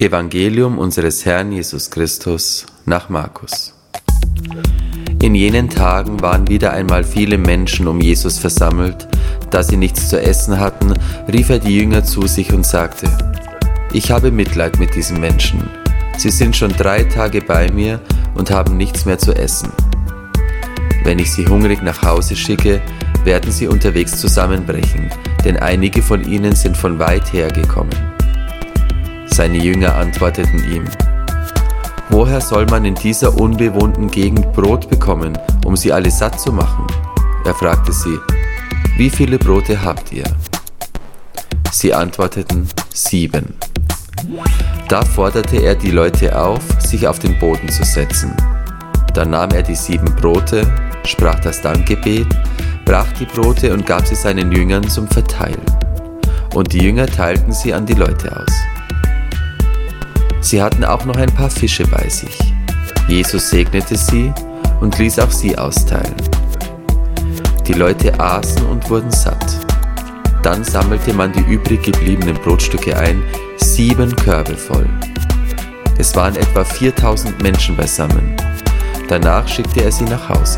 Evangelium unseres Herrn Jesus Christus nach Markus. In jenen Tagen waren wieder einmal viele Menschen um Jesus versammelt. Da sie nichts zu essen hatten, rief er die Jünger zu sich und sagte: Ich habe Mitleid mit diesen Menschen. Sie sind schon 3 Tage bei mir und haben nichts mehr zu essen. Wenn ich sie hungrig nach Hause schicke, werden sie unterwegs zusammenbrechen, denn einige von ihnen sind von weit her gekommen. Seine Jünger antworteten ihm: Woher soll man in dieser unbewohnten Gegend Brot bekommen, um sie alle satt zu machen? Er fragte sie: Wie viele Brote habt ihr? Sie antworteten: 7. Da forderte er die Leute auf, sich auf den Boden zu setzen. Dann nahm er die 7 Brote, sprach das Dankgebet, brach die Brote und gab sie seinen Jüngern zum Verteilen. Und die Jünger teilten sie an die Leute aus. Sie hatten auch noch ein paar Fische bei sich. Jesus segnete sie und ließ auch sie austeilen. Die Leute aßen und wurden satt. Dann sammelte man die übrig gebliebenen Brotstücke ein, 7 Körbe voll. Es waren etwa 4000 Menschen beisammen. Danach schickte er sie nach Hause.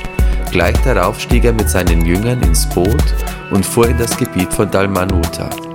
Gleich darauf stieg er mit seinen Jüngern ins Boot und fuhr in das Gebiet von Dalmanuta.